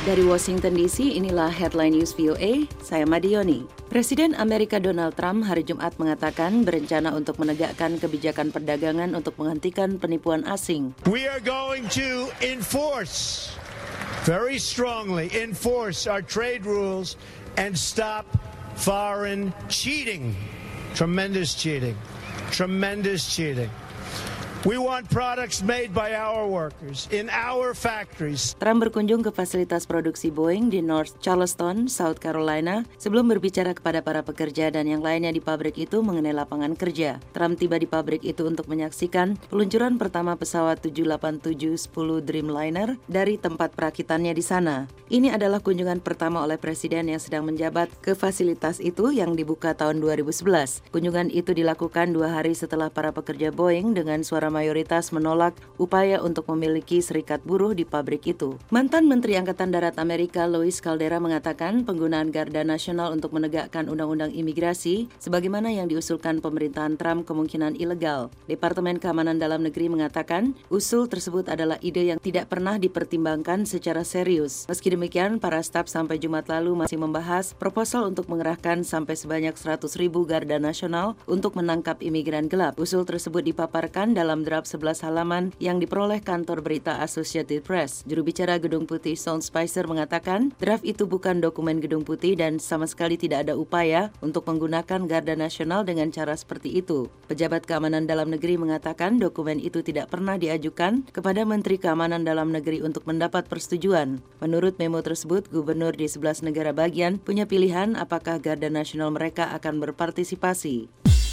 Dari Washington DC, inilah Headline News VOA, saya Madioni. Presiden Amerika Donald Trump hari Jumat mengatakan berencana untuk menegakkan kebijakan perdagangan untuk menghentikan penipuan asing. We are going to very strongly enforce our trade rules and stop foreign cheating. Tremendous cheating. We want products made by our workers in our factories. Trump berkunjung ke fasilitas produksi Boeing di North Charleston, South Carolina, sebelum berbicara kepada para pekerja dan yang lainnya di pabrik itu mengenai lapangan kerja. Trump tiba di pabrik itu untuk menyaksikan peluncuran pertama pesawat 787-10 Dreamliner dari tempat perakitannya di sana. Ini adalah kunjungan pertama oleh presiden yang sedang menjabat ke fasilitas itu yang dibuka tahun 2011. Kunjungan itu dilakukan 2 hari setelah para pekerja Boeing dengan suara mayoritas menolak upaya untuk memiliki serikat buruh di pabrik itu. Mantan Menteri Angkatan Darat Amerika Luis Caldera mengatakan penggunaan Garda Nasional untuk menegakkan undang-undang imigrasi sebagaimana yang diusulkan pemerintahan Trump kemungkinan ilegal. Departemen Keamanan Dalam Negeri mengatakan usul tersebut adalah ide yang tidak pernah dipertimbangkan secara serius. Meski demikian, para staf sampai Jumat lalu masih membahas proposal untuk mengerahkan sampai sebanyak 100.000 Garda Nasional untuk menangkap imigran gelap. Usul tersebut dipaparkan dalam draft 11 halaman yang diperoleh kantor berita Associated Press. Juru bicara Gedung Putih Sean Spicer mengatakan draft itu bukan dokumen Gedung Putih dan sama sekali tidak ada upaya untuk menggunakan Garda Nasional dengan cara seperti itu. Pejabat Keamanan Dalam Negeri mengatakan dokumen itu tidak pernah diajukan kepada Menteri Keamanan Dalam Negeri untuk mendapat persetujuan. Menurut memo tersebut, gubernur di 11 negara bagian punya pilihan apakah Garda Nasional mereka akan berpartisipasi.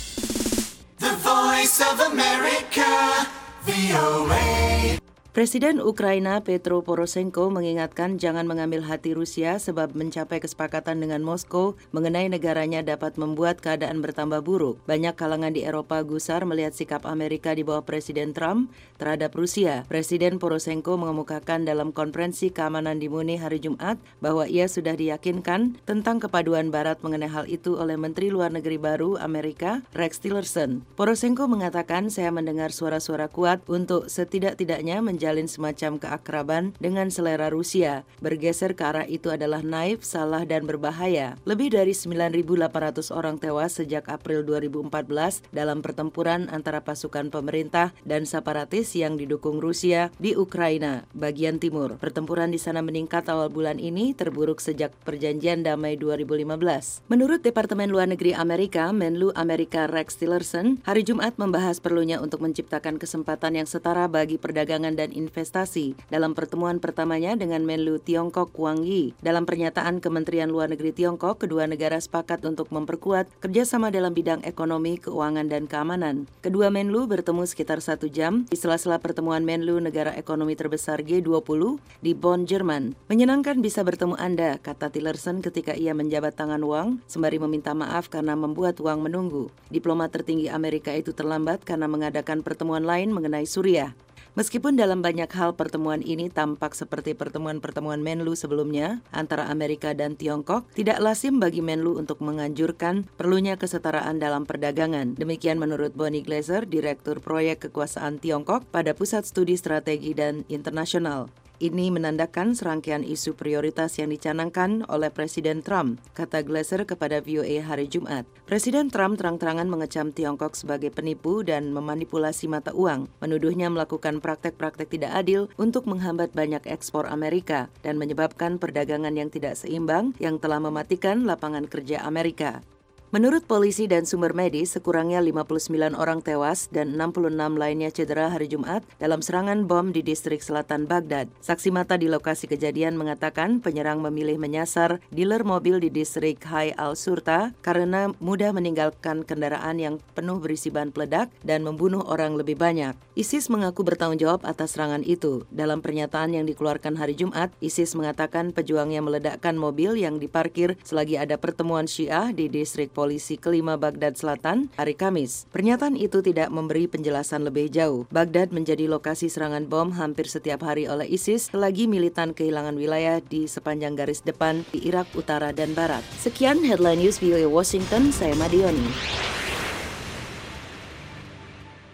The Voice of America, VOA. Presiden Ukraina Petro Poroshenko mengingatkan jangan mengambil hati Rusia sebab mencapai kesepakatan dengan Moskow mengenai negaranya dapat membuat keadaan bertambah buruk. Banyak kalangan di Eropa gusar melihat sikap Amerika di bawah Presiden Trump terhadap Rusia. Presiden Poroshenko mengemukakan dalam konferensi keamanan di Munich hari Jumat bahwa ia sudah diyakinkan tentang kepaduan Barat mengenai hal itu oleh Menteri Luar Negeri baru Amerika Rex Tillerson. Poroshenko mengatakan saya mendengar suara-suara kuat untuk setidak-tidaknya menjalin semacam keakraban dengan selera Rusia. Bergeser ke arah itu adalah naif, salah, dan berbahaya. Lebih dari 9.800 orang tewas sejak April 2014 dalam pertempuran antara pasukan pemerintah dan separatis yang didukung Rusia di Ukraina, bagian timur. Pertempuran di sana meningkat awal bulan ini, terburuk sejak perjanjian damai 2015. Menurut Departemen Luar Negeri Amerika, Menlu Amerika Rex Tillerson, hari Jumat membahas perlunya untuk menciptakan kesempatan yang setara bagi perdagangan dan investasi dalam pertemuan pertamanya dengan Menlu Tiongkok Wang Yi. Dalam pernyataan Kementerian Luar Negeri Tiongkok, kedua negara sepakat untuk memperkuat kerjasama dalam bidang ekonomi, keuangan, dan keamanan. Kedua Menlu bertemu sekitar 1 jam di sela-sela pertemuan Menlu negara ekonomi terbesar G20 di Bonn, Jerman. Menyenangkan bisa bertemu Anda, kata Tillerson ketika ia menjabat tangan Wang, sembari meminta maaf karena membuat Wang menunggu. Diplomat tertinggi Amerika itu terlambat karena mengadakan pertemuan lain mengenai Suriah. Meskipun dalam banyak hal pertemuan ini tampak seperti pertemuan-pertemuan Menlu sebelumnya antara Amerika dan Tiongkok, tidak lazim bagi Menlu untuk menganjurkan perlunya kesetaraan dalam perdagangan. Demikian menurut Bonnie Glaser, Direktur Proyek Kekuasaan Tiongkok pada Pusat Studi Strategi dan Internasional. Ini menandakan serangkaian isu prioritas yang dicanangkan oleh Presiden Trump, kata Glaser kepada VOA hari Jumat. Presiden Trump terang-terangan mengecam Tiongkok sebagai penipu dan memanipulasi mata uang, menuduhnya melakukan praktek-praktek tidak adil untuk menghambat banyak ekspor Amerika dan menyebabkan perdagangan yang tidak seimbang yang telah mematikan lapangan kerja Amerika. Menurut polisi dan sumber medis, sekurangnya 59 orang tewas dan 66 lainnya cedera hari Jumat dalam serangan bom di distrik selatan Baghdad. Saksi mata di lokasi kejadian mengatakan penyerang memilih menyasar dealer mobil di distrik Hai al-Surta karena mudah meninggalkan kendaraan yang penuh berisi bahan peledak dan membunuh orang lebih banyak. ISIS mengaku bertanggung jawab atas serangan itu. Dalam pernyataan yang dikeluarkan hari Jumat, ISIS mengatakan pejuangnya meledakkan mobil yang diparkir selagi ada pertemuan Syiah di distrik polisi kelima Baghdad Selatan hari Kamis. Pernyataan itu tidak memberi penjelasan lebih jauh. Baghdad menjadi lokasi serangan bom hampir setiap hari oleh ISIS selagi militan kehilangan wilayah di sepanjang garis depan di Irak Utara dan Barat. Sekian Headline News VOA Washington, saya Madioni.